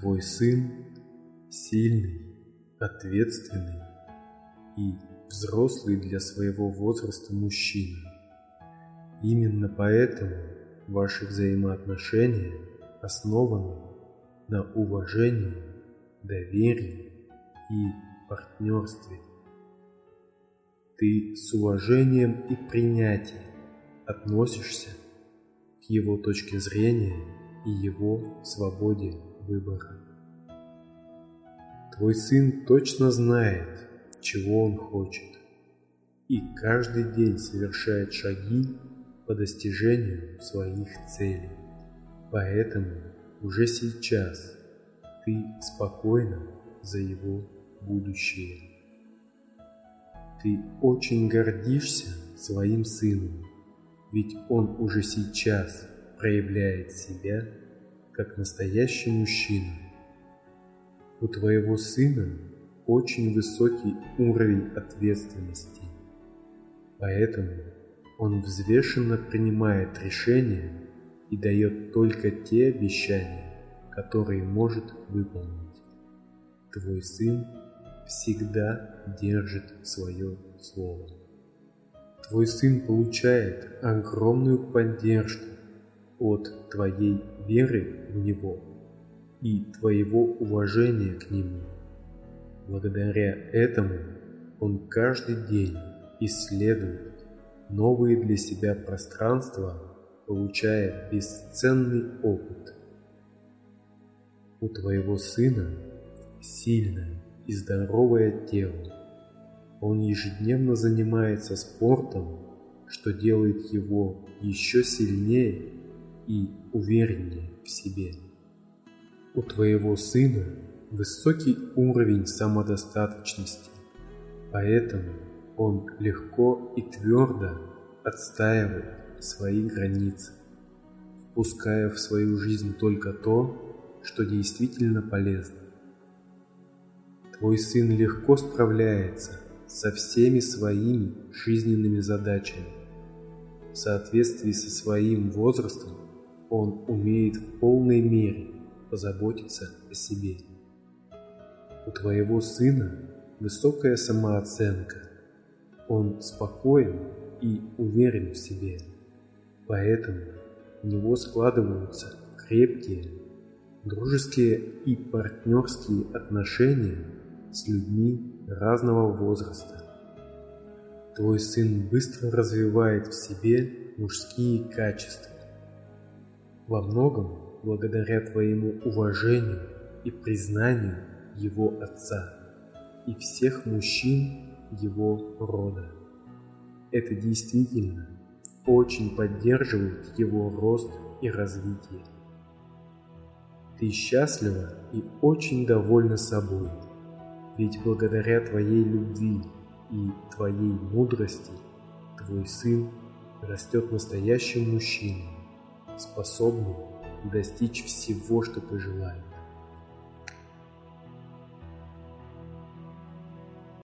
Твой сын сильный, ответственный и взрослый для своего возраста мужчина. Именно поэтому ваши взаимоотношения основаны на уважении, доверии и партнерстве. Ты с уважением и принятием относишься к его точке зрения и его свободе выбора. Твой сын точно знает, чего он хочет, и каждый день совершает шаги по достижению своих целей. Поэтому уже сейчас ты спокойна за его будущее. Ты очень гордишься своим сыном, ведь он уже сейчас проявляет себя как настоящий мужчина. У твоего сына очень высокий уровень ответственности, поэтому он взвешенно принимает решения и дает только те обещания, которые может выполнить. Твой сын всегда держит свое слово. Твой сын получает огромную поддержку от твоей веры в него и твоего уважения к нему. Благодаря этому он каждый день исследует новые для себя пространства, получая бесценный опыт. У твоего сына сильное и здоровое тело. Он ежедневно занимается спортом, что делает его еще сильнее и увереннее в себе. У твоего сына высокий уровень самодостаточности, поэтому он легко и твердо отстаивает свои границы, впуская в свою жизнь только то, что действительно полезно. Твой сын легко справляется со всеми своими жизненными задачами. В соответствии со своим возрастом он умеет в полной мере позаботиться о себе. У твоего сына высокая самооценка. Он спокоен и уверен в себе, поэтому у него складываются крепкие, дружеские и партнерские отношения с людьми разного возраста. Твой сын быстро развивает в себе мужские качества. Во многом благодаря твоему уважению и признанию его отца и всех мужчин его рода. Это действительно очень поддерживает его рост и развитие. Ты счастлива и очень довольна собой, ведь благодаря твоей любви и твоей мудрости твой сын растет настоящим мужчиной, способным достичь всего, что ты желаешь.